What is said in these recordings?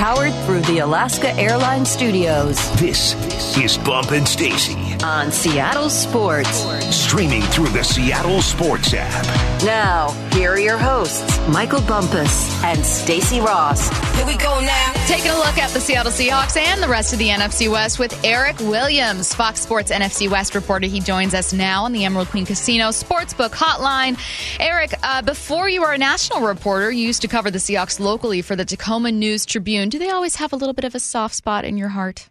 powered through the Alaska Airlines Studios. This is Bump and Stacy on Seattle Sports. Streaming through the Seattle Sports app. Now, here are your hosts, Michael Bumpus and Stacy Ross. Here we go now. Taking a look at the Seattle Seahawks and the rest of the NFC West with Eric Williams, Fox Sports NFC West reporter. He joins us now on the Emerald Queen Casino Sportsbook Hotline. Eric, before you were a national reporter, you used to cover the Seahawks locally for the Tacoma News Tribune. Do they always have a little bit of a soft spot in your heart?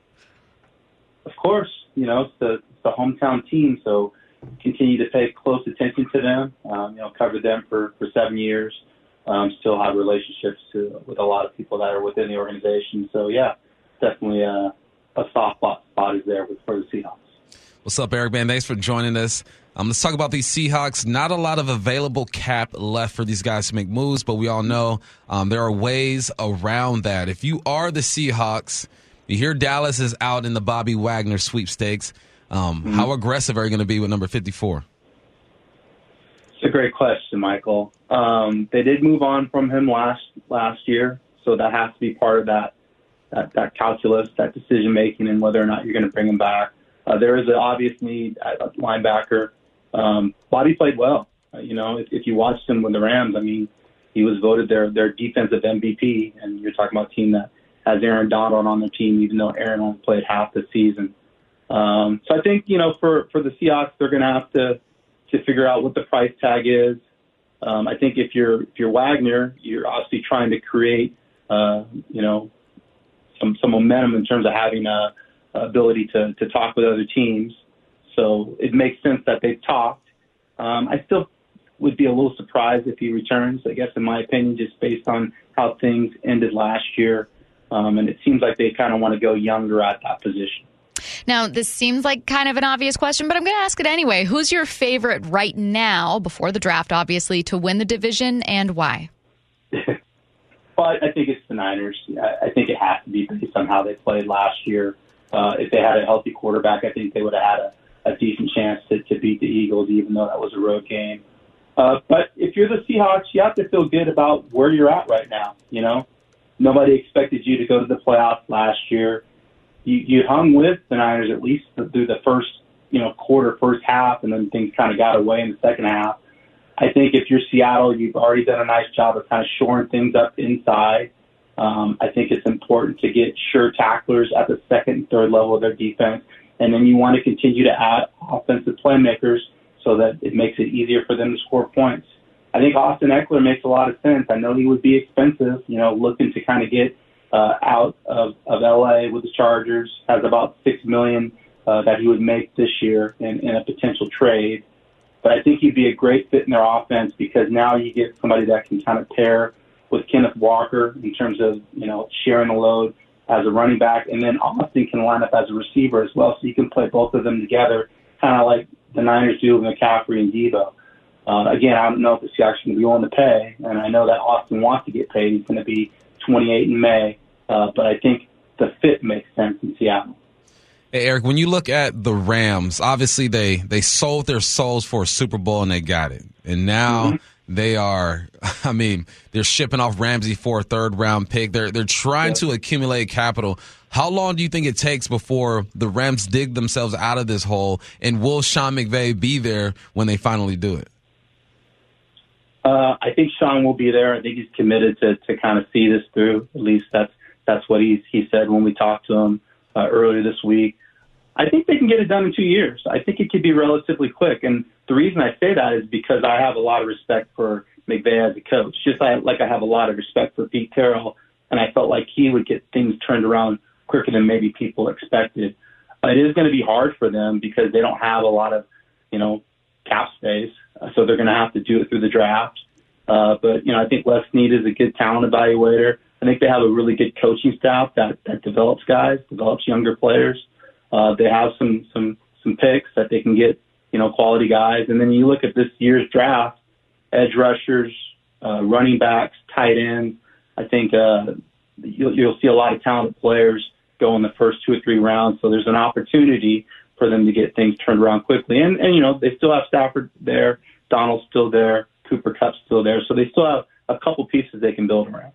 Of course. You know, it's the hometown team, so continue to pay close attention to them. Covered them for 7 years. Still have relationships with a lot of people that are within the organization. So, yeah, definitely a soft spot is there for the Seahawks. What's up, Eric, man? Thanks for joining us. Let's talk about these Seahawks. Not a lot of available cap left for these guys to make moves, but we all know there are ways around that. If you are the Seahawks, you hear Dallas is out in the Bobby Wagner sweepstakes. How aggressive are you going to be with number 54? It's a great question, Michael. They did move on from him last year, so that has to be part of that calculus, that decision making, and whether or not you're going to bring him back. There is an obvious need at linebacker. Bobby played well. If you watched him with the Rams, I mean, he was voted their defensive MVP, and you're talking about a team that has Aaron Donald on their team, even though Aaron only played half the season. So I think, for the Seahawks, they're going to have to figure out what the price tag is. I think if you're Wagner, you're obviously trying to create, some momentum in terms of having a ability to talk with other teams. So it makes sense that they've talked. I still would be a little surprised if he returns, I guess, in my opinion, just based on how things ended last year. And it seems like they kind of want to go younger at that position. Now, this seems like kind of an obvious question, but I'm going to ask it anyway. Who's your favorite right now, before the draft, obviously, to win the division, and why? Well, I think it's the Niners. I think it has to be based on how they played last year. If they had a healthy quarterback, I think they would have had a decent chance to beat the Eagles, even though that was a road game. But if you're the Seahawks, you have to feel good about where you're at right now. Nobody expected you to go to the playoffs last year. You hung with the Niners at least through the first, quarter, first half, and then things kind of got away in the second half. I think if you're Seattle, you've already done a nice job of kind of shoring things up inside. I think it's important to get sure tacklers at the second and third level of their defense, and then you want to continue to add offensive playmakers so that it makes it easier for them to score points. I think Austin Eckler makes a lot of sense. I know he would be expensive, looking to kind of get out of L.A. with the Chargers, has about $6 million that he would make this year in a potential trade. But I think he'd be a great fit in their offense because now you get somebody that can kind of pair with Kenneth Walker in terms of, sharing the load as a running back. And then Austin can line up as a receiver as well, so you can play both of them together, kind of like the Niners do with McCaffrey and Debo. Again, I don't know if the Seahawks are going to be willing to pay, and I know that Austin wants to get paid. He's going to be 28 in May, but I think the fit makes sense in Seattle. Hey, Eric, when you look at the Rams, obviously they sold their souls for a Super Bowl and they got it. And now they are, they're shipping off Ramsey for a third-round pick. They're trying to accumulate capital. How long do you think it takes before the Rams dig themselves out of this hole? And will Sean McVay be there when they finally do it? I think Sean will be there. I think he's committed to kind of see this through. At least that's what he said when we talked to him earlier this week. I think they can get it done in 2 years. I think it could be relatively quick. And the reason I say that is because I have a lot of respect for McVay as a coach, just like I have a lot of respect for Pete Carroll, and I felt like he would get things turned around quicker than maybe people expected. It is going to be hard for them because they don't have a lot of, cap space, so they're going to have to do it through the draft. But I think Les Snead is a good talent evaluator. I think they have a really good coaching staff that develops guys, develops younger players. They have some picks that they can get, quality guys. And then you look at this year's draft, edge rushers, running backs, tight ends. I think you'll see a lot of talented players go in the first 2 or 3 rounds. So there's an opportunity for them to get things turned around quickly. And they still have Stafford there. Donald's still there. Cooper Kupp's still there. So they still have a couple pieces they can build around.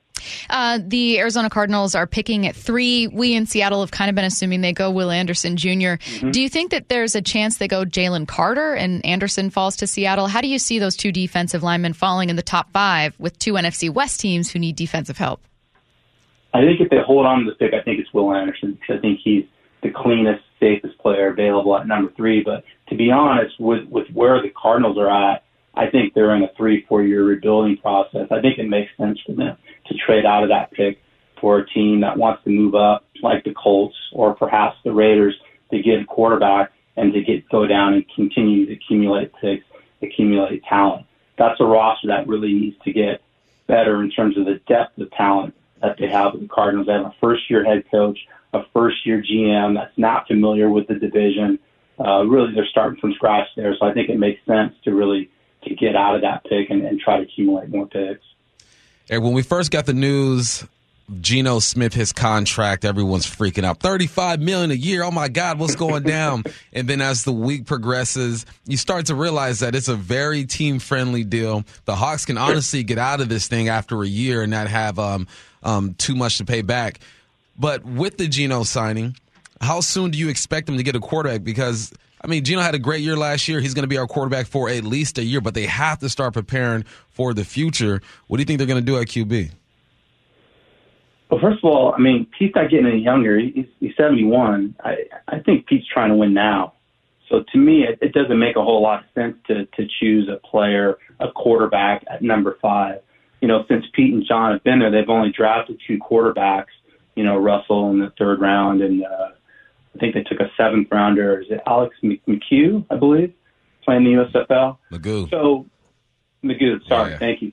The Arizona Cardinals are picking at 3. We in Seattle have kind of been assuming they go Will Anderson Jr. Mm-hmm. Do you think that there's a chance they go Jalen Carter and Anderson falls to Seattle? How do you see those 2 defensive linemen falling in the top 5 with 2 NFC West teams who need defensive help? I think if they hold on to the pick, I think it's Will Anderson because I think he's the cleanest, safest player available at number 3. But to be honest, with where the Cardinals are at, I think they're in a 3-4 year rebuilding process. I think it makes sense for them to trade out of that pick for a team that wants to move up, like the Colts or perhaps the Raiders, to get a quarterback and to go down and continue to accumulate picks, accumulate talent. That's a roster that really needs to get better in terms of the depth of talent that they have with the Cardinals. They have a first-year head coach, a first-year GM that's not familiar with the division. Really, they're starting from scratch there, so I think it makes sense to get out of that pick and try to accumulate more picks. Hey, when we first got the news, Geno Smith, his contract, everyone's freaking out. $35 million a year. Oh my God, what's going down? And then as the week progresses, you start to realize that it's a very team-friendly deal. The Hawks can honestly get out of this thing after a year and not have too much to pay back. But with the Geno signing, how soon do you expect him to get a quarterback? Because Geno had a great year last year. He's going to be our quarterback for at least a year, but they have to start preparing for the future. What do you think they're going to do at QB? Well, first of all, Pete's not getting any younger. He's 71. I think Pete's trying to win now. So to me, it doesn't make a whole lot of sense to choose a quarterback at number 5. Since Pete and John have been there, they've only drafted 2 quarterbacks, Russell in the 3rd round, and I think they took a 7th rounder. Is it Alex McHugh, I believe, playing the USFL? Magoo. Sorry, yeah. Thank you.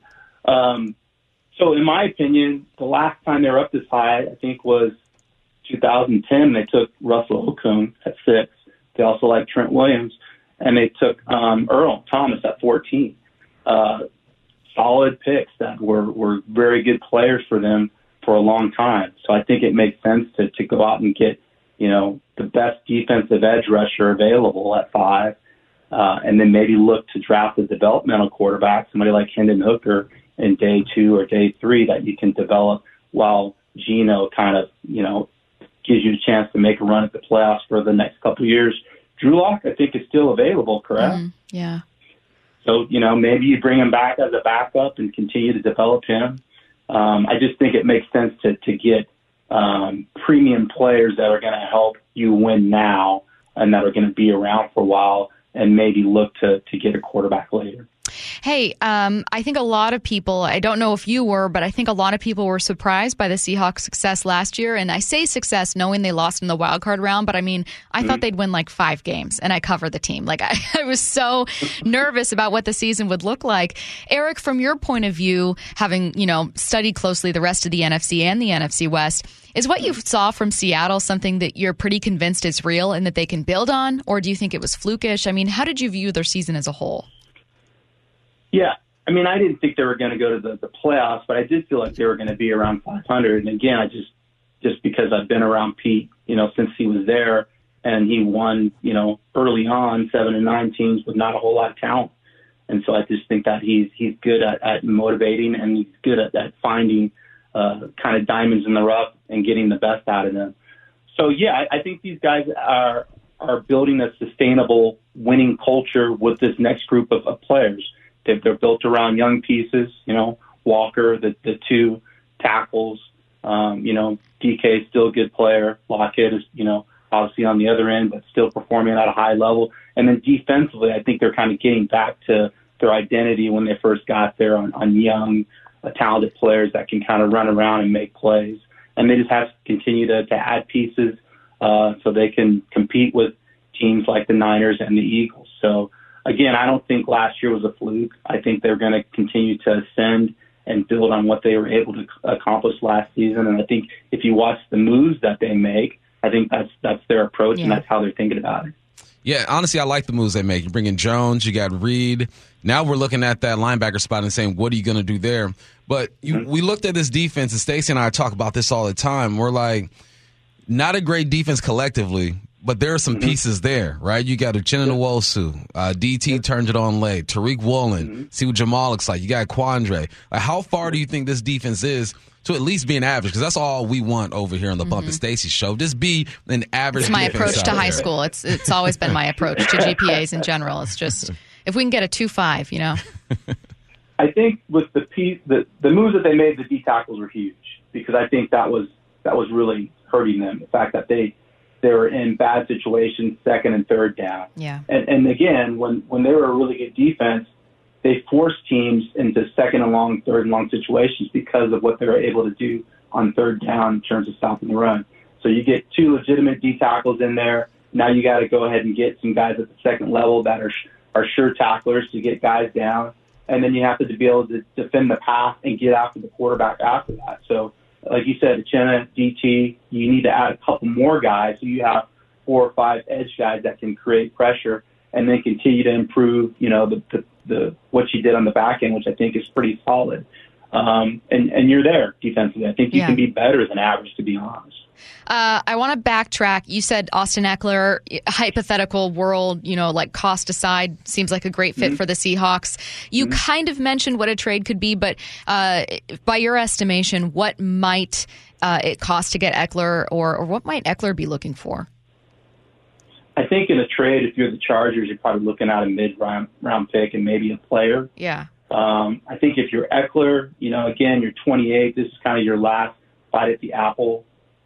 So in my opinion, the last time they were up this high, I think, was 2010. They took Russell Okung at 6. They also like Trent Williams, and they took Earl Thomas at 14. Solid picks that were very good players for them for a long time. So I think it makes sense to go out and get, the best defensive edge rusher available at 5, and then maybe look to draft a developmental quarterback, somebody like Hendon Hooker in day 2 or day 3 that you can develop while Geno kind of, gives you a chance to make a run at the playoffs for the next couple of years. Drew Lock, I think, is still available, correct? Yeah. So, maybe you bring him back as a backup and continue to develop him. I just think it makes sense to get premium players that are going to help you win now and that are going to be around for a while and maybe look to get a quarterback later. Hey, I think a lot of people, I don't know if you were, but I think a lot of people were surprised by the Seahawks' success last year. And I say success knowing they lost in the wild card round, but I thought they'd win like 5 games, and I covered the team. Like I was so nervous about what the season would look like. Eric, from your point of view, having, studied closely the rest of the NFC and the NFC West, is what you saw from Seattle something that you're pretty convinced is real and that they can build on? Or do you think it was flukish? How did you view their season as a whole? Yeah, I didn't think they were going to go to the playoffs, but I did feel like they were going to be around 500. And again, I just because I've been around Pete, since he was there, and he won, early on 7 and 9 teams with not a whole lot of talent. And so I just think that he's good at motivating, and he's good at finding kind of diamonds in the rough and getting the best out of them. So yeah, I think these guys are building a sustainable winning culture with this next group of players. They're built around young pieces, Walker, the 2 tackles, DK is still a good player. Lockett is, obviously on the other end, but still performing at a high level. And then defensively, I think they're kind of getting back to their identity when they first got there on young, talented players that can kind of run around and make plays. And they just have to continue to add pieces so they can compete with teams like the Niners and the Eagles. So, again, I don't think last year was a fluke. I think they're going to continue to ascend and build on what they were able to accomplish last season. And I think if you watch the moves that they make, I think that's their approach, and that's how they're thinking about it. Yeah, honestly, I like the moves they make. You bring in Jones, you got Reed. Now we're looking at that linebacker spot and saying, what are you going to do there? But we looked at this defense, and Stacey and I talk about this all the time. We're like, not a great defense collectively, but there are some pieces there, right? You got Uchenna Nwosu. DT turned it on late. Tariq Woolen. See what Jamal looks like. You got Quandre. Like, how far do you think this defense is to at least be an average, because that's all we want over here on the Bump and Stacey show. Just be an average. It's my defense approach to out high there. school. It's always been my approach to GPAs in general. It's just if we can get a 2.5, you know. I think with the moves that they made, the D tackles were huge, because I think that was really hurting them. The fact that they were in bad situations, second and third down. Yeah. And again, when they were a really good defense, they forced teams into second and long, third and long situations because of what they were able to do on third down in terms of stopping the run. So you get two legitimate D tackles in there. Now you got to go ahead and get some guys at the second level that are sure tacklers to get guys down. And then you have to be able to defend the pass and get after the quarterback after that. So, like you said, Uchenna, DT, you need to add a couple more guys so you have 4 or 5 edge guys that can create pressure and then continue to improve, you know, the what you did on the back end, which I think is pretty solid. And you're there defensively. I think you can be better than average, to be honest. I want to backtrack. You said Austin Ekeler, hypothetical world, you know, like cost aside, seems like a great fit for the Seahawks. You kind of mentioned what a trade could be, but by your estimation, what might it cost to get Ekeler, or what might Ekeler be looking for? I think in a trade, if you're the Chargers, you're probably looking at a mid-round pick and maybe a player. Yeah. I think if you're Ekeler, you know, again, you're 28. This is kind of your last bite at the apple.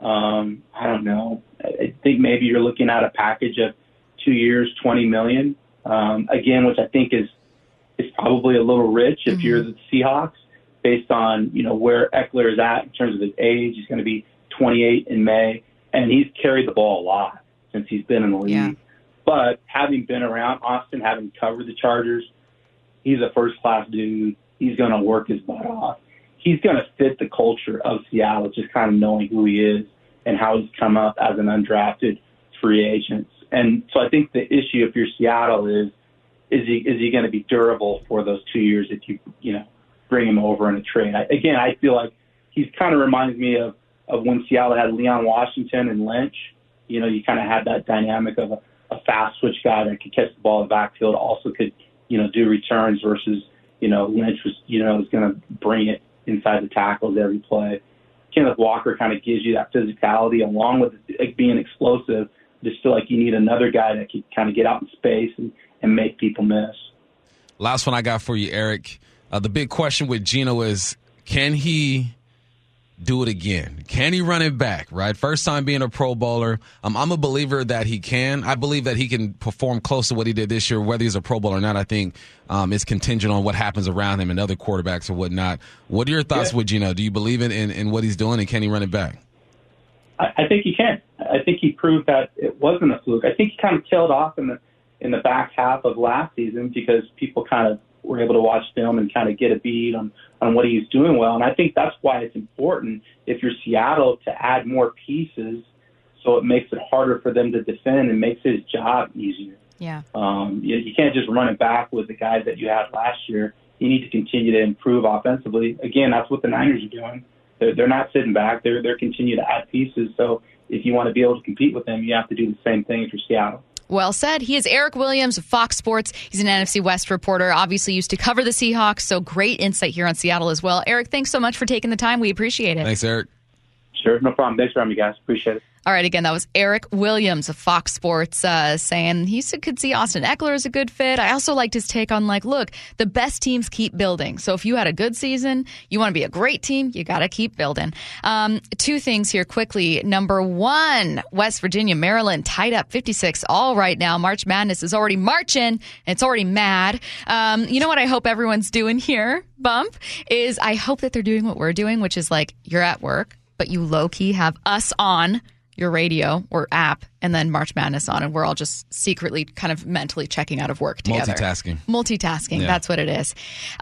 I don't know. I think maybe you're looking at a package of 2 years, $20 million. Again, which I think is probably a little rich if you're the Seahawks, based on, you know, where Ekeler is at in terms of his age. He's going to be 28 in May, and he's carried the ball a lot since he's been in the league. Yeah. But having been around Austin, having covered the Chargers, he's a first-class dude. He's going to work his butt off. He's going to fit the culture of Seattle, just kind of knowing who he is and how he's come up as an undrafted free agent. And so I think the issue, if you're Seattle, is he going to be durable for those 2 years if you know, bring him over in a trade? I feel like he's kind of reminds me of when Seattle had Leon Washington and Lynch. You know, you kind of had that dynamic of a fast switch guy that could catch the ball in the backfield, also could, you know, do returns versus, you know, Lynch was going to bring it inside the tackles every play. Kenneth Walker kind of gives you that physicality along with it being explosive. Just feel like you need another guy that can kind of get out in space and make people miss. Last one I got for you, Eric. The big question with Geno is, can he do it again? Can he run it back, right? First time being a Pro Bowler. I'm a believer that he can. I believe that he can perform close to what he did this year. Whether he's a Pro Bowler or not, I think is contingent on what happens around him and other quarterbacks or whatnot. What are your thoughts with Geno? Do you believe in what he's doing, and can he run it back? I think he can. I think he proved that it wasn't a fluke. I think he kind of tailed off in the back half of last season because people kind of were able to watch film and kind of get a bead on what he's doing well. And I think that's why it's important, if you're Seattle, to add more pieces so it makes it harder for them to defend and makes his job easier. Yeah. You can't just run it back with the guys that you had last year. You need to continue to improve offensively. Again, that's what the Niners are doing. They're not sitting back. They're continuing to add pieces. So if you want to be able to compete with them, you have to do the same thing for Seattle. Well said. He is Eric Williams of Fox Sports. He's an NFC West reporter, obviously used to cover the Seahawks, so great insight here on Seattle as well. Eric, thanks so much for taking the time. We appreciate it. Thanks, Eric. Sure, no problem. Thanks for having me, guys. Appreciate it. All right, again, that was Eric Williams of Fox Sports saying he could see Austin Ekeler as a good fit. I also liked his take on, look, the best teams keep building. So if you had a good season, you want to be a great team, you got to keep building. 2 things here quickly. Number 1, West Virginia, Maryland, tied up 56 all right now. March Madness is already marching, and it's already mad. You know what I hope everyone's doing here, Bump, is I hope that they're doing what we're doing, which is you're at work, but you low-key have us on your radio or app, and then March Madness on, and we're all just secretly kind of mentally checking out of work together. Multitasking, yeah. That's what it is.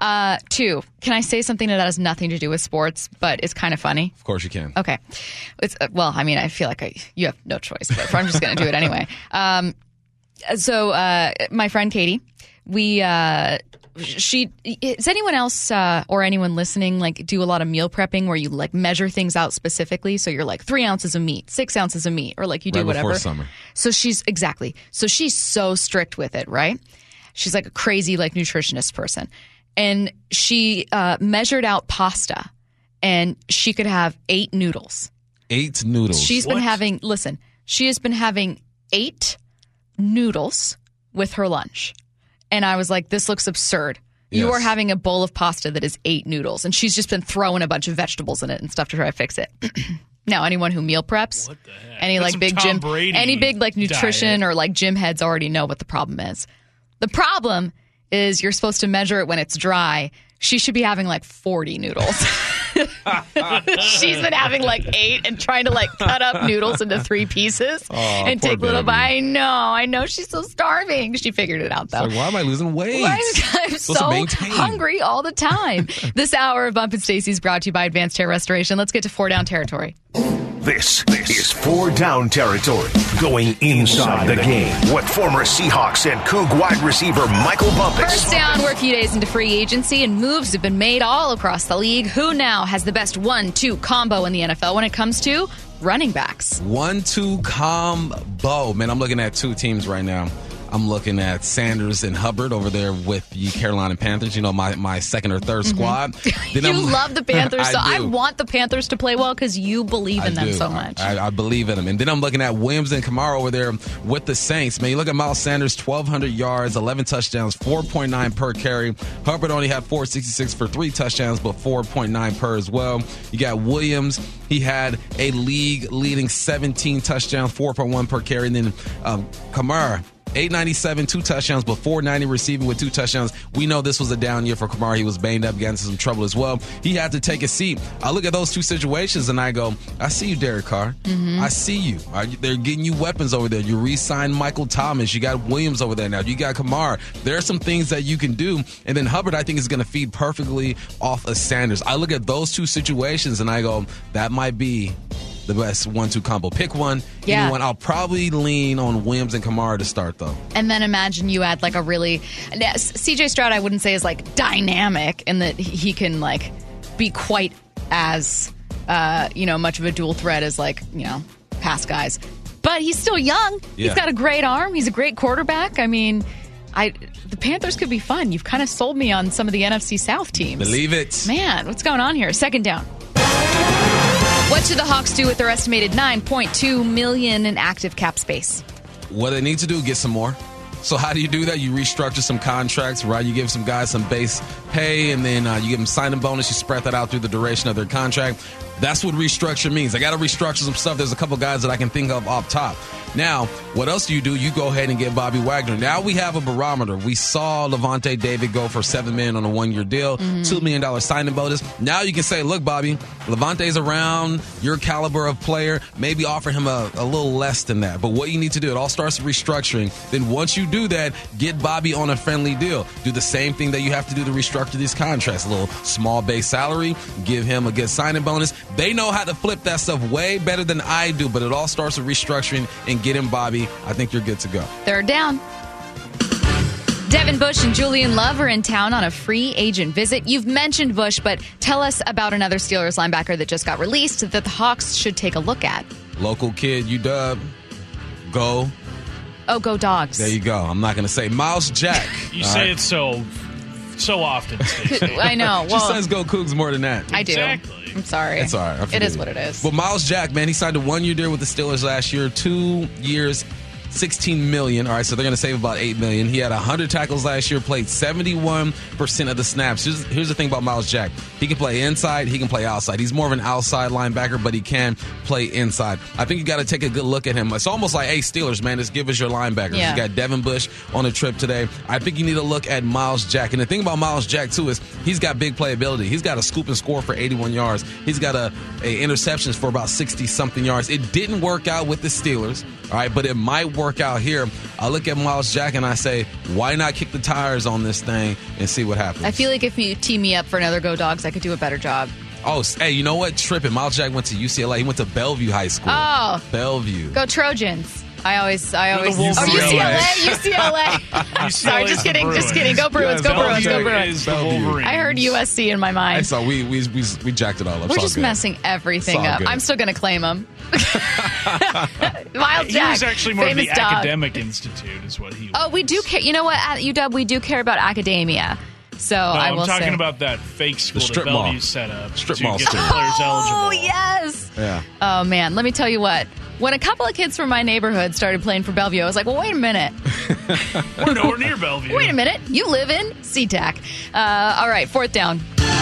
2, can I say something that has nothing to do with sports, but it's kind of funny? Of course you can. Okay. It's I feel like you have no choice, but I'm just going to do it anyway. So my friend Katie, does anyone else or anyone listening do a lot of meal prepping where you measure things out specifically? So you're 3 ounces of meat, 6 ounces of meat, or you do right whatever. Before summer. So she's so strict with it, right? She's a crazy nutritionist person, and she measured out pasta. and she could have 8 noodles. 8 noodles. She's been having 8 noodles with her lunch. And I was like, this looks absurd. You are having a bowl of pasta that is 8 noodles. And she's just been throwing a bunch of vegetables in it and stuff to try to fix it. Now, anyone who meal preps, any like big gym, any big like nutrition or like gym heads already know what the problem is. The problem is you're supposed to measure it when it's dry. She should be having like 40 noodles. She's been having like 8 and trying to like cut up noodles into 3 pieces and take little bites. I know. She's so starving. She figured it out though. Like, why am I losing weight? I'm so hungry all the time. This hour of Bump and Stacey is brought to you by Advanced Hair Restoration. Let's get to 4 Down territory. This is 4 Down territory, going inside the game with former Seahawks and Coug wide receiver Michael Bumpus. First down, we're a few days into free agency, and moves have been made all across the league. Who now has the best 1-2 combo in the NFL when it comes to running backs? 1-2 combo. Man, I'm looking at 2 teams right now. I'm looking at Sanders and Hubbard over there with the Carolina Panthers, my second or third squad. Then you love the Panthers, so I want the Panthers to play well because you believe in them so much. I believe in them. And then I'm looking at Williams and Kamara over there with the Saints. Man, you look at Miles Sanders, 1,200 yards, 11 touchdowns, 4.9 per carry. Hubbard only had 466 for 3 touchdowns, but 4.9 per as well. You got Williams. He had a league-leading 17 touchdowns, 4.1 per carry. And then Kamara, 897, 2 touchdowns, but 490 receiving with 2 touchdowns. We know this was a down year for Kamara. He was banged up, got into some trouble as well. He had to take a seat. I look at those 2 situations and I go, I see you, Derek Carr. I see you. They're getting you weapons over there. You re-signed Michael Thomas. You got Williams over there now. You got Kamara. There are some things that you can do. And then Hubbard, I think, is going to feed perfectly off of Sanders. I look at those 2 situations and I go, that might be the best 1-2 combo. Pick one. Yeah. One. I'll probably lean on Williams and Kamara to start, though. And then imagine you add like a really C.J. Stroud, I wouldn't say is like dynamic in that he can like be quite as much of a dual threat as like past guys. But he's still young. Yeah. He's got a great arm. He's a great quarterback. I mean, the Panthers could be fun. You've kind of sold me on some of the NFC South teams. Believe it. Man, what's going on here? Second down. What should the Hawks do with their estimated $9.2 million in active cap space? What they need to do, get some more. So how do you do that? You restructure some contracts, right? You give some guys some base pay, and then you give them signing bonus. You spread that out through the duration of their contract. That's what restructure means. I got to restructure some stuff. There's a couple guys that I can think of off top. Now, what else do? You go ahead and get Bobby Wagner. Now we have a barometer. We saw Levante David go for $7 million on a 1-year deal, $2 million signing bonus. Now you can say, look, Bobby, Levante's around your caliber of player. Maybe offer him a little less than that. But what you need to do, it all starts with restructuring. Then once you do that, get Bobby on a friendly deal. Do the same thing that you have to do to restructure these contracts. A little small base salary, give him a good signing bonus. They know how to flip that stuff way better than I do, but it all starts with restructuring and get him Bobby. I think you're good to go. Third down. Devin Bush and Julian Love are in town on a free agent visit. You've mentioned Bush, but tell us about another Steelers linebacker that just got released that the Hawks should take a look at. Local kid, UW. Go. Oh, go Dogs. There you go. I'm not going to say Miles Jack. You say it so often, Stacey. I know. Well, she says go Cougs more than that. I do. Exactly. I'm sorry. It's all right. It is what it is. But Miles Jack, man, he signed a 1-year deal with the Steelers last year, 2 years, $16 million. All right, so they're going to save about $8 million. He had 100 tackles last year, played 71% of the snaps. Here's the thing about Miles Jack. He can play inside, he can play outside. He's more of an outside linebacker, but he can play inside. I think you got to take a good look at him. It's almost like, hey, Steelers, man, just give us your linebackers. Yeah. You got Devin Bush on a trip today. I think you need to look at Miles Jack. And the thing about Miles Jack, too, is he's got big playability. He's got a scoop and score for 81 yards. He's got a interceptions for about 60-something yards. It didn't work out with the Steelers, all right, but it might work out here. I look at Miles Jack and I say, why not kick the tires on this thing and see what happens? I feel like if you team me up for another Go Dogs, I could do a better job. Oh, hey, you know what? Tripping. Miles Jack went to UCLA. He went to Bellevue High School. Oh. Bellevue. Go Trojans. I always. UCLA. UCLA. Sorry, just kidding. Go Bruins. Go Bruins. I heard USC in my mind. So we jacked it all up. We're just messing everything up. Good. I'm still going to claim him. Miles Jack. He was actually more of the dog. academic institute is what he was. Oh, we do care. You know what? At UW, we do care about academia. So No, I will I'm talking say. about that fake school that strip Bellevue mall. set up Strip to mall get the school. players eligible. Oh, yes. Yeah. Oh, man. Let me tell you what. When a couple of kids from my neighborhood started playing for Bellevue, I was like, well, wait a minute. We're nowhere near Bellevue. Wait a minute. You live in SeaTac. All right, 4th down.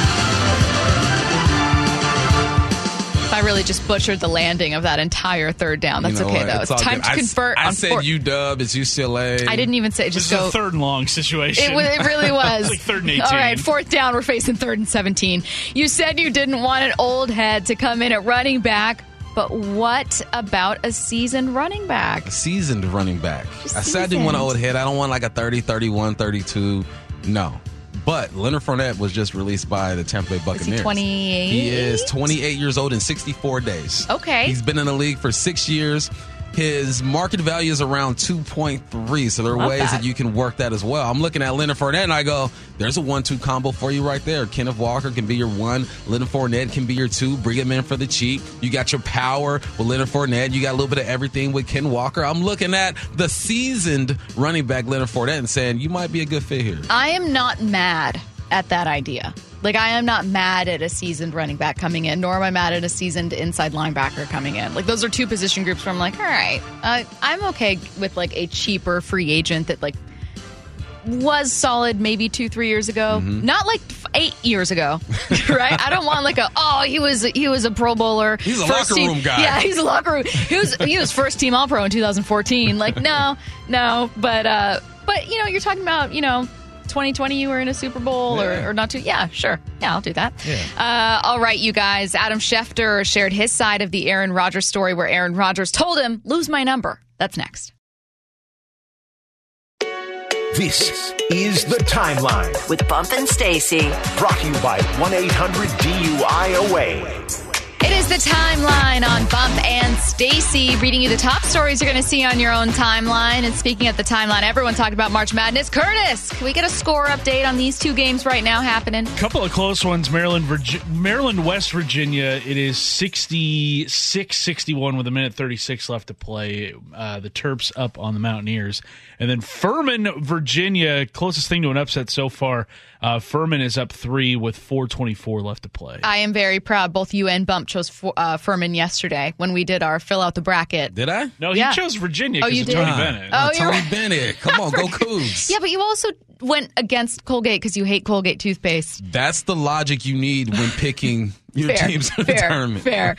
I really just butchered the landing of that entire 3rd down. That's You know okay, what? though. It's all time good. to convert I on said 4th. UW. It's UCLA. I didn't even say This just is go. a 3rd and long situation. It really was. It's like 3rd and 18. All right, 4th down. We're facing 3rd and 17. You said you didn't want an old head to come in at running back, but what about a seasoned running back? A seasoned running back. Just I said I didn't want an seasoned. old head. I don't want like a 30, 31, 32. No. But Leonard Fournette was just released by the Tampa Bay Buccaneers. 28? He is 28 years old in 64 days. Okay. He's been in the league for 6 years. His market value is around 2.3, so there are Love ways that. that you can work that as well. I'm looking at Leonard Fournette, and I go, there's a 1-2 combo for you right there. Kenneth Walker can be your 1. Leonard Fournette can be your 2. Bring him in for the cheap. You got your power with Leonard Fournette. You got a little bit of everything with Ken Walker. I'm looking at the seasoned running back Leonard Fournette and saying, you might be a good fit here. I am not mad at that idea. Like, I am not mad at a seasoned running back coming in, nor am I mad at a seasoned inside linebacker coming in. Like, those are two position groups where I'm like, all right, I'm okay with, like, a cheaper free agent that, like, was solid maybe 2-3 years ago. Not, like, 8 years ago, right? I don't want, like, he was a Pro Bowler. He's a first locker team- room guy. Yeah, he's a locker room. He was first team All-Pro in 2014. Like, no. But, you know, you're talking about, you know, 2020 you were in a Super Bowl or not too. Yeah, sure. Yeah, I'll do that. Yeah. All right, you guys. Adam Schefter shared his side of the Aaron Rodgers story where Aaron Rodgers told him, lose my number. That's next. This is The Timeline, With Bump and Stacy. brought to you by 1-800-DUI-AWAY. It is the timeline on Bump and Stacy, reading you the top stories you're going to see on your own timeline. And speaking of the timeline, everyone talked about March Madness. Curtis, can we get a score update on these two games right now happening? Couple of close ones. Maryland, West Virginia. It is 66-61 with 1:36 left to play. The Terps up on the Mountaineers. And then Furman, Virginia, closest thing to an upset so far. Furman is up 3 with 4:24 left to play. I am very proud. Both you and Bump chose Furman yesterday when we did our fill out the bracket. Did I? No, Yeah. he chose Virginia Oh, because you of did? Tony Ah, Bennett. Oh, you're Tony right. Bennett. Come on, go Cougs. Yeah, but you also went against Colgate because you hate Colgate toothpaste. That's the logic you need when picking your teams in the tournament. Fair.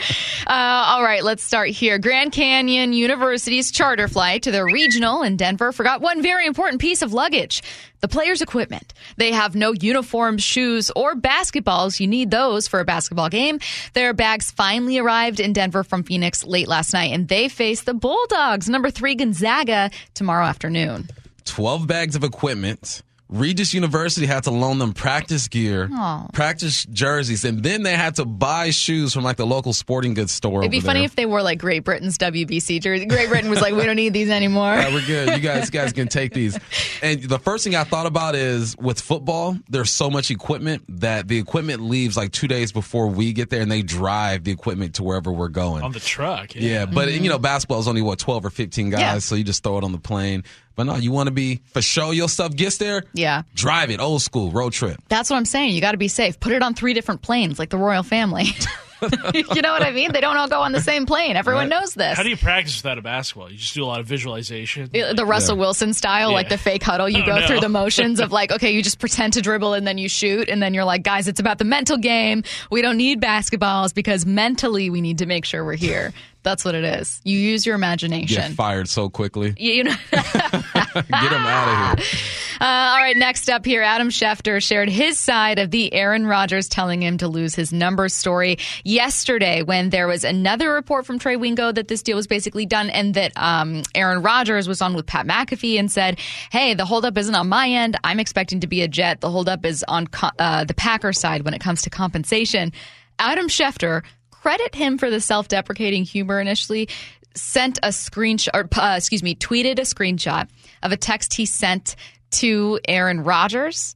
All right, let's start here. Grand Canyon University's charter flight to their regional in Denver forgot one very important piece of luggage: the players' equipment. They have no uniforms, shoes, or basketballs. You need those for a basketball game. Their bags finally arrived in Denver from Phoenix late last night, and they face the Bulldogs, number 3 Gonzaga, tomorrow afternoon. 12 bags of equipment. Regis University had to loan them practice gear, practice jerseys, and then they had to buy shoes from like the local sporting goods store. It'd be over funny there. if they wore like Great Britain's WBC jersey. Great Britain was like, we don't need these anymore. Yeah, we're good. You guys can take these. And the first thing I thought about is with football, there's so much equipment that the equipment leaves like 2 days before we get there, and they drive the equipment to wherever we're going. On the truck. Yeah, but you know, basketball is only 12 or 15 guys, Yeah. so you just throw it on the plane. But no, you want to be for sure. Your stuff gets there. Yeah. Drive it, old school road trip. That's what I'm saying. You got to be safe. Put it on 3 different planes, like the royal family. You know what I mean? They don't all go on the same plane. Everyone knows this. How do you practice without a basketball? You just do a lot of visualization. The Russell Wilson style, like the fake huddle. You go through the motions of like, okay, you just pretend to dribble and then you shoot. And then you're like, guys, it's about the mental game. We don't need basketballs because mentally we need to make sure we're here. That's what it is. You use your imagination. Get fired so quickly. You know. Get them out of here. All right, next up here, Adam Schefter shared his side of the Aaron Rodgers telling him to lose his numbers story yesterday when there was another report from Trey Wingo that this deal was basically done and that Aaron Rodgers was on with Pat McAfee and said, hey, the holdup isn't on my end. I'm expecting to be a Jet. The holdup is on the Packers side when it comes to compensation. Adam Schefter, credit him for the self-deprecating humor initially, sent a screenshot, or tweeted a screenshot of a text he sent to Aaron Rodgers,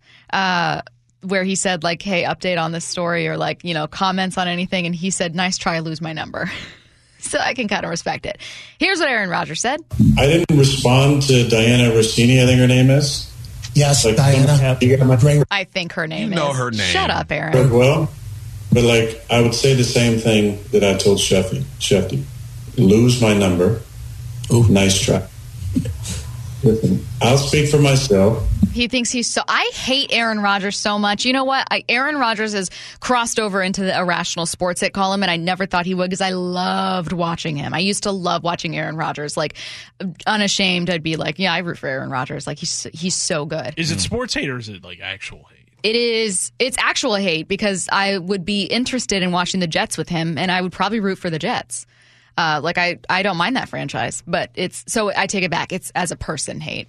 where he said, like, hey, update on this story or, like, you know, comments on anything. And he said, nice try, lose my number. So I can kind of respect it. Here's what Aaron Rodgers said. I didn't respond to Diana Rossini, I think her name is. Yes, like, Diana. you got my Great. I think her name is. know her name. Shut up, Aaron. well, but like I would say the same thing that I told Shefty. Lose my number. Ooh. Nice try. Listen, I'll speak for myself. He thinks he's so. I hate Aaron Rodgers so much. You know what? Aaron Rodgers has crossed over into the irrational sports hit column, and I never thought he would because I loved watching him. I used to love watching Aaron Rodgers. Like, unashamed, I'd be like, yeah, I root for Aaron Rodgers. Like, he's so good. Is it sports hate or is it like actual hate? It is. It's actual hate because I would be interested in watching the Jets with him, and I would probably root for the Jets. Like I don't mind that franchise, but so I take it back. It's as a person hate.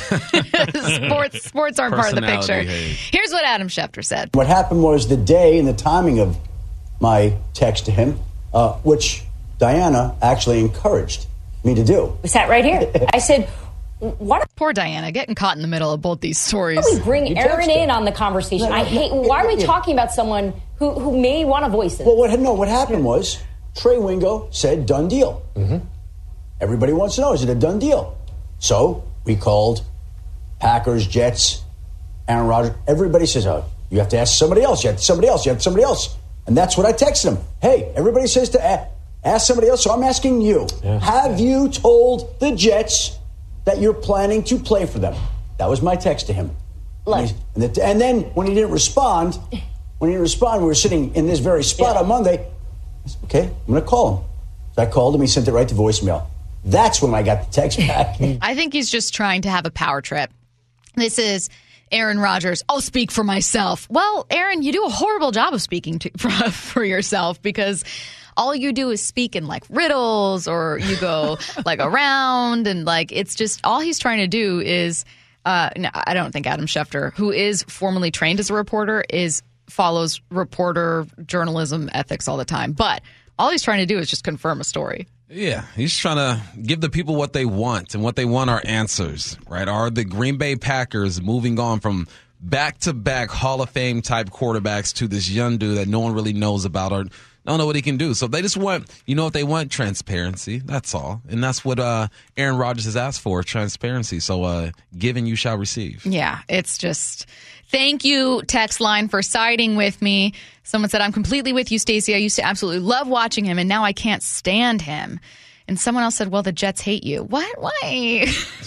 Sports aren't part of the picture. Hate. Here's what Adam Schefter said. What happened was the day and the timing of my text to him, which Diana actually encouraged me to do. We sat right here. I said, "What?" Poor Diana, getting caught in the middle of both these stories. Why don't we bring Aaron in on the conversation? I hate. Why are we talking about someone who may want to voice it? Well, what happened was Trey Wingo said done deal. Mm-hmm. Everybody wants to know, is it a done deal? So we called Packers, Jets, Aaron Rodgers. Everybody says, oh, you have to ask somebody else. You have somebody else. You have somebody else. And that's what I texted him. Hey, everybody says to ask somebody else, so I'm asking you. Yeah. Have you told the Jets that you're planning to play for them? That was my text to him. And then when he didn't respond, we were sitting in this very spot on Monday. I said, okay, I'm going to call him. So I called him. He sent it right to voicemail. That's when I got the text back. I think he's just trying to have a power trip. This is Aaron Rodgers. I'll speak for myself. Well, Aaron, you do a horrible job of speaking for yourself because all you do is speak in like riddles or you go like around and like it's just all he's trying to do is no, I don't think Adam Schefter, who is formally trained as a reporter, follows reporter journalism ethics all the time. But all he's trying to do is just confirm a story. Yeah, he's trying to give the people what they want, and what they want are answers, right? Are the Green Bay Packers moving on from back-to-back Hall of Fame type quarterbacks to this young dude that no one really knows about or don't know what he can do? So they just want, you know what they want? Transparency. That's all. And that's what Aaron Rodgers has asked for, transparency. So given you shall receive. Yeah, it's just... Thank you, text line, for siding with me. Someone said, I'm completely with you, Stacey. I used to absolutely love watching him, and now I can't stand him. And someone else said, well, the Jets hate you. What? Why?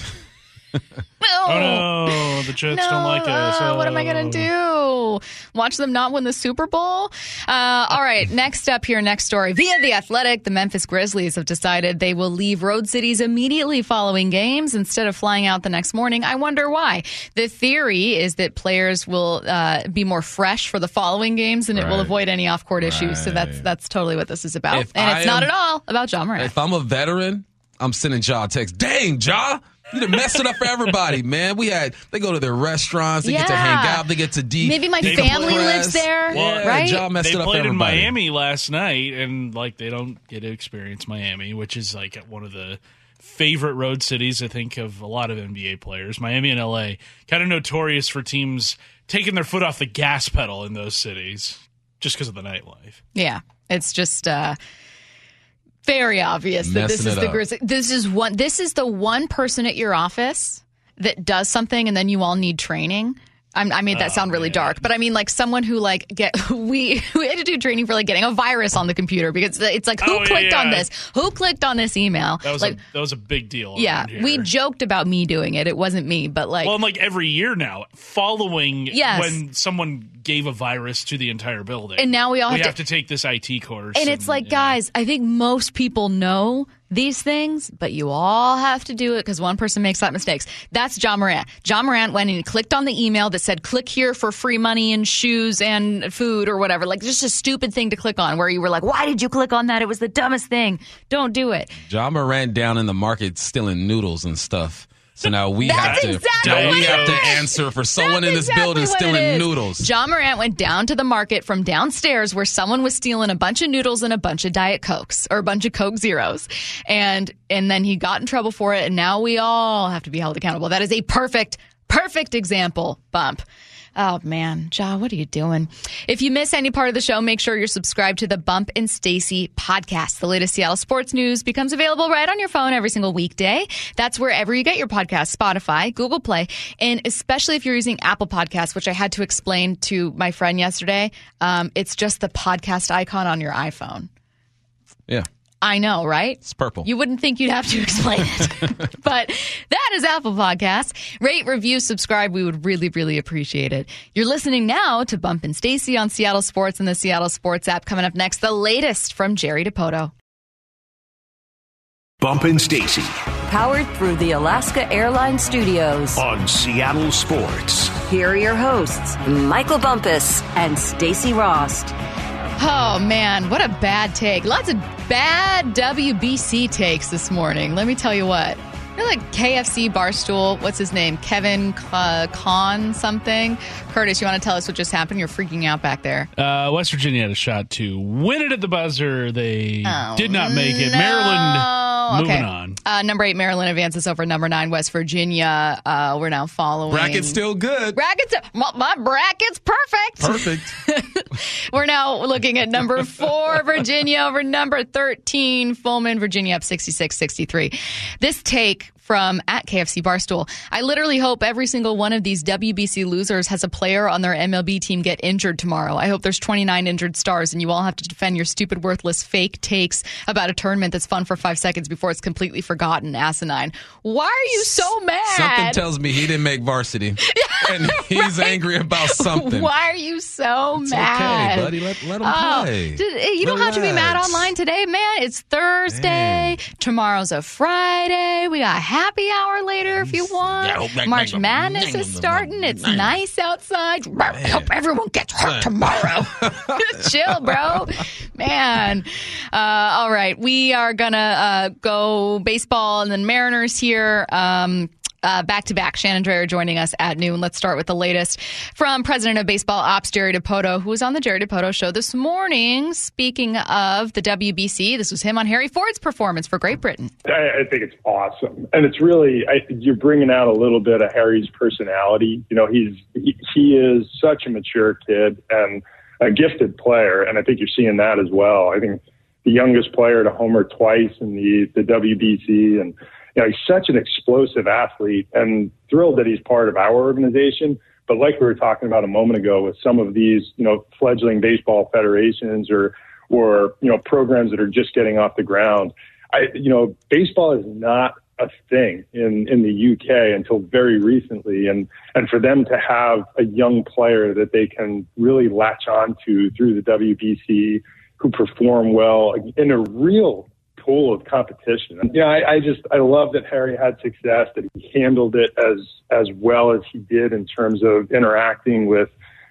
Oh, no, the Jets don't like us. What am I going to do? Watch them not win the Super Bowl? All right, next up here, next story. Via The Athletic, the Memphis Grizzlies have decided they will leave road cities immediately following games instead of flying out the next morning. I wonder why. The theory is that players will be more fresh for the following games and it will avoid any off-court issues. So that's totally what this is about. It's not at all about Ja Morant. If I'm a veteran, I'm sending Ja a text. Dang, Ja! You done messed it up for everybody, man. They go to their restaurants, they get to hang out, they get to maybe my family lives there, right? Ja messed it up for everybody. They played in Miami last night, and like they don't get to experience Miami, which is like one of the favorite road cities, I think, of a lot of NBA players. Miami and LA, kind of notorious for teams taking their foot off the gas pedal in those cities just because of the nightlife. Yeah, it's just very obvious that this is the Grizzlies. This is the one person at your office that does something and then you all need training. I made that sound really dark, but I mean like someone who like we had to do training for like getting a virus on the computer because it's like who clicked on this? Who clicked on this email? That was a big deal. Yeah, we joked about me doing it. It wasn't me, but like and like every year now, following when someone gave a virus to the entire building, and now we have to take this IT course. And it's like, guys, I think most people know these things, but you all have to do it because one person makes that mistakes. That's Ja Morant. Ja Morant went and he clicked on the email that said, click here for free money and shoes and food or whatever. Like, just a stupid thing to click on where you were like, why did you click on that? It was the dumbest thing. Don't do it. Ja Morant down in the market stealing noodles and stuff. So now we have to answer for someone in this building stealing noodles. Ja Morant went down to the market from downstairs where someone was stealing a bunch of noodles and a bunch of Diet Cokes or a bunch of Coke Zeros. And then he got in trouble for it, and now we all have to be held accountable. That is a perfect example, Bump. Oh, man. Ja, what are you doing? If you miss any part of the show, make sure you're subscribed to the Bump and Stacy podcast. The latest Seattle sports news becomes available right on your phone every single weekday. That's wherever you get your podcasts, Spotify, Google Play, and especially if you're using Apple Podcasts, which I had to explain to my friend yesterday. It's just the podcast icon on your iPhone. Yeah. I know, right? It's purple. You wouldn't think you'd have to explain it. But that is Apple Podcasts. Rate, review, subscribe. We would really, really appreciate it. You're listening now to Bump and Stacy on Seattle Sports and the Seattle Sports app. Coming up next, the latest from Jerry DiPoto. Bump and Stacy Powered through the Alaska Airlines Studios. on Seattle Sports. Here are your hosts, Michael Bumpus and Stacy Rost. Oh, man, what a bad take. Lots of bad WBC takes this morning. Let me tell you what. You're like KFC Barstool, what's his name? Kevin Kahn something. Curtis, you want to tell us what just happened? You're freaking out back there. West Virginia had a shot to win it at the buzzer. They did not make it. Maryland moving on. Number 8, Maryland advances over number 9, West Virginia. We're now following. Bracket's still good. My bracket's perfect. Perfect. We're now looking at number 4, Virginia over number 13, Fulman. Virginia up 66-63. This take from at KFC Barstool. I literally hope every single one of these WBC losers has a player on their MLB team get injured tomorrow. I hope there's 29 injured stars and you all have to defend your stupid, worthless, fake takes about a tournament that's fun for 5 seconds before it's completely forgotten. Asinine. Why are you so mad? Something tells me he didn't make varsity. And he's angry about something. Why are you so mad? Okay, buddy. Let him play. You don't have to be mad Relax. online today, man. It's Thursday. Man. Tomorrow's a Friday. We got happy hour later if you want. March Madness is starting. It's nice outside. I hope everyone gets hurt tomorrow. Chill, bro. Man. All right. We are going to go baseball and then Mariners here. Back to back. Shannon Drayer joining us at noon. Let's start with the latest from President of Baseball Ops, Jerry DiPoto, who was on the Jerry DiPoto show this morning. Speaking of the WBC, this was him on Harry Ford's performance for Great Britain. I think it's awesome. And it's really, you're bringing out a little bit of Harry's personality. You know, he is such a mature kid and a gifted player. And I think you're seeing that as well. I think the youngest player to homer twice in the WBC, and you know, he's such an explosive athlete, and thrilled that he's part of our organization. But like we were talking about a moment ago with some of these, you know, fledgling baseball federations or you know, programs that are just getting off the ground, baseball is not a thing in the UK until very recently, and for them to have a young player that they can really latch on to through the WBC, who perform well in a real pool of competition. Yeah, I love that Harry had success, that he handled it as well as he did in terms of interacting with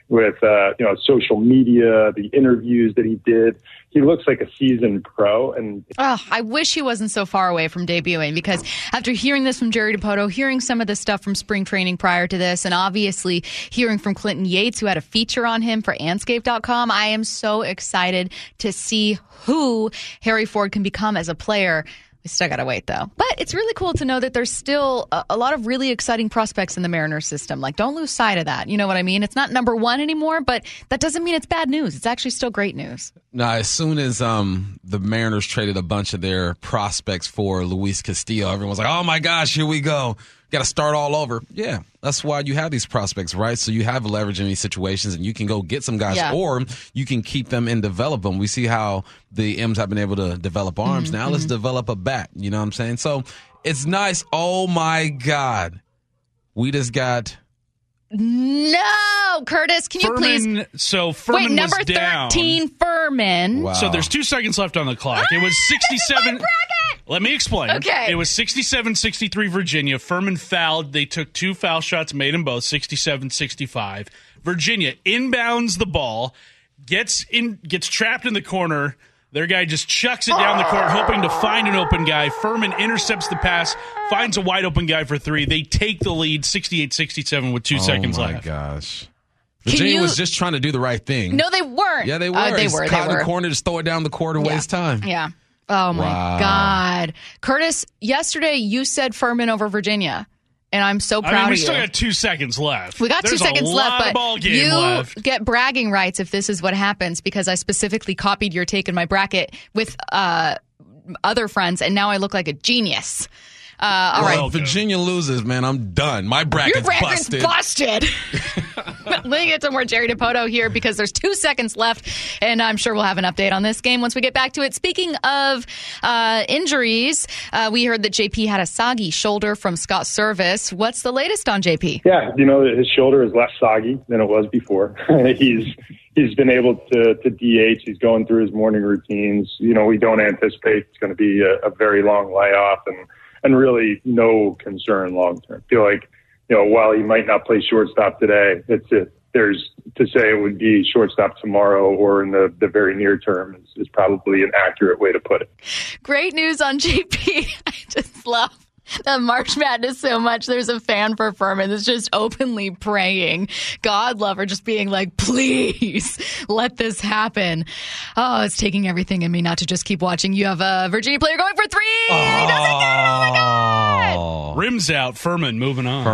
social media, the interviews that he did. He looks like a seasoned pro. And I wish he wasn't so far away from debuting, because after hearing this from Jerry DiPoto, hearing some of the stuff from spring training prior to this, and obviously hearing from Clinton Yates, who had a feature on him for Anscape.com, I am so excited to see who Harry Ford can become as a player. We still got to wait, though. But it's really cool to know that there's still a lot of really exciting prospects in the Mariners system. Like, don't lose sight of that. You know what I mean? It's not number one anymore, but that doesn't mean it's bad news. It's actually still great news. Now, as soon as the Mariners traded a bunch of their prospects for Luis Castillo, everyone's like, oh, my gosh, here we go. Got to start all over. Yeah, that's why you have these prospects, right? So you have leverage in these situations, and you can go get some guys, or you can keep them and develop them. We see how the M's have been able to develop arms. Now let's develop a bat. You know what I'm saying? So it's nice. Oh, my God. We just got... No, Curtis, can you please? So Furman wait, number was down. 13, Furman. Wow. So there's 2 seconds left on the clock. It was 67. Let me explain. Okay. It was 67-63 Virginia. Furman fouled. They took 2 foul shots, made them both 67-65. Virginia inbounds the ball, gets trapped in the corner. Their guy just chucks it down the court, hoping to find an open guy. Furman intercepts the pass, finds a wide open guy for 3. They take the lead 68-67 with 2 seconds left. Oh, my gosh. Virginia was just trying to do the right thing. No, they weren't. Yeah, they were. They were. Caught in the corner, just throw it down the court and waste time. Yeah. Oh, my God. Curtis, yesterday you said Furman over Virginia. And I'm so proud of you. We still got 2 seconds left. We got 2 seconds left, but you get bragging rights if this is what happens, because I specifically copied your take in my bracket with other friends, and now I look like a genius. All right. Virginia loses, man. I'm done. My bracket's busted. Let me get to more Jerry Dipoto here, because there's 2 seconds left, and I'm sure we'll have an update on this game once we get back to it. Speaking of injuries, we heard that JP had a soggy shoulder from Scott Service. What's the latest on JP? Yeah, his shoulder is less soggy than it was before. He's been able to DH. He's going through his morning routines. We don't anticipate it's going to be a very long layoff, and really no concern long term. I feel like, while he might not play shortstop today, there's to say it would be shortstop tomorrow or in the very near term is probably an accurate way to put it. Great news on JP. I just love the March Madness so much. There's a fan for Furman that's just openly praying, God love her, just being like, please let this happen. Oh, it's taking everything in me not to just keep watching. You have a Virginia player going for 3. He doesn't get it. Oh my God. Rims out. Furman moving on.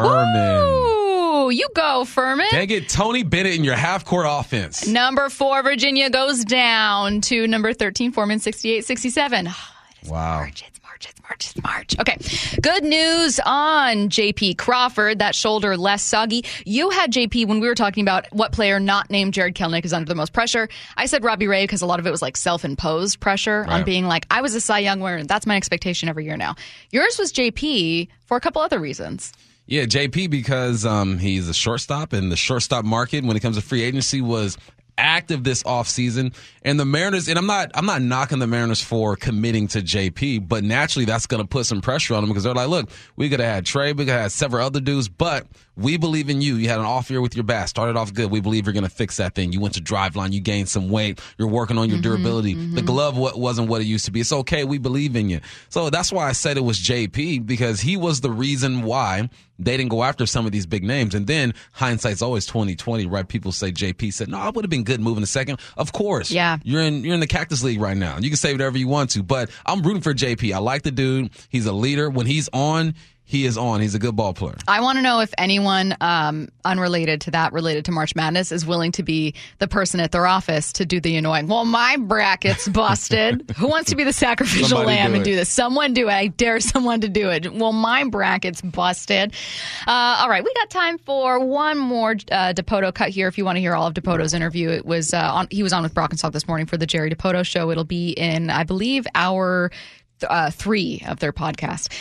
Woo! You go, Furman. Dang it, Tony Bennett in your half-court offense. Number 4, Virginia goes down to number 13, Foreman, 68-67. Wow. It's March. Okay. Good news on JP Crawford. That shoulder less soggy. You had JP when we were talking about what player not named Jared Kelenic is under the most pressure. I said Robbie Ray because a lot of it was like self-imposed pressure on being like, I was a Cy Young winner, and that's my expectation every year now. Yours was JP for a couple other reasons. Yeah, JP because he's a shortstop, and the shortstop market when it comes to free agency was active this offseason. And the Mariners, and I'm not knocking the Mariners for committing to JP, but naturally that's going to put some pressure on them because they're like, look, we could have had Trey, we could have had several other dudes, but we believe in you. You had an off year with your bat, started off good. We believe you're going to fix that thing. You went to Driveline, you gained some weight, you're working on your durability. The glove wasn't what it used to be. It's okay, we believe in you. So that's why I said it was JP, because he was the reason why they didn't go after some of these big names. And then hindsight's always 20/20, right? People say JP said, no, I would have been good moving a second. Of course. Yeah. You're in the Cactus League right now. You can say whatever you want to, but I'm rooting for JP. I like the dude. He's a leader. When he's on, he is on. He's a good ball player. I want to know if anyone unrelated to that, related to March Madness, is willing to be the person at their office to do the annoying, well, my bracket's busted. Who wants to be the sacrificial lamb and do this? Someone do it. I dare someone to do it. Well, my bracket's busted. All right. We got time for one more Dipoto cut here. If you want to hear all of Dipoto's interview, it was he was on with Brock and Salk this morning for the Jerry Dipoto Show. It'll be in, I believe, hour 3 of their podcast.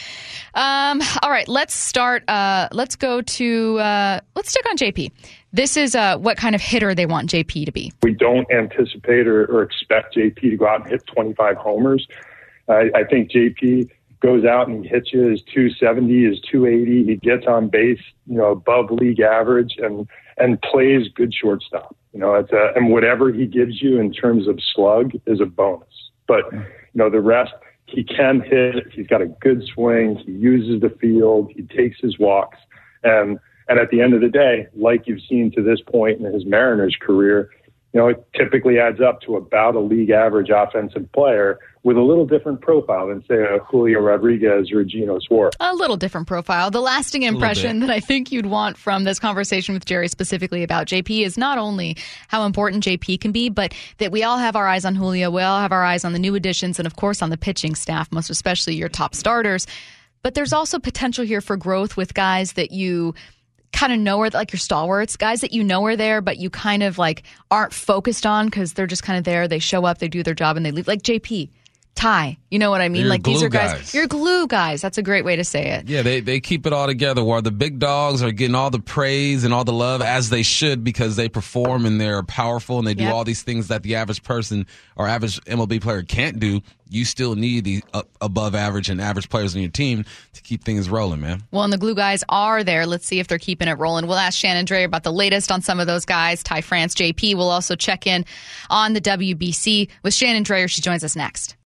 All right, let's start. Let's go to, let's stick on JP. This is what kind of hitter they want JP to be. We don't anticipate or expect JP to go out and hit 25 homers. I think JP goes out and he hits you his 270, his 280. He gets on base, above league average and plays good shortstop. And whatever he gives you in terms of slug is a bonus. But, the rest, he can hit. He's got a good swing. He uses the field. He takes his walks. And at the end of the day, like you've seen to this point in his Mariners career, it typically adds up to about a league average offensive player with a little different profile than, say, a Julio Rodriguez or a Geno Suarez. A little different profile. The lasting impression that I think you'd want from this conversation with Jerry specifically about JP is not only how important JP can be, but that we all have our eyes on Julio. We all have our eyes on the new additions and, of course, on the pitching staff, most especially your top starters. But there's also potential here for growth with guys that you kind of know are like your stalwarts, guys that are there, but you kind of like aren't focused on because they're just kind of there. They show up, they do their job, and they leave. Like JP, Ty, you know what I mean? They're like these are guys. You're glue guys. That's a great way to say it. Yeah, they keep it all together while the big dogs are getting all the praise and all the love as they should because they perform and they're powerful and they do all these things that the average person or average MLB player can't do. You still need the above average and average players on your team to keep things rolling, man. Well, and the glue guys are there. Let's see if they're keeping it rolling. We'll ask Shannon Drayer about the latest on some of those guys. Ty France, JP will also check in on the WBC with Shannon Drayer. She joins us next.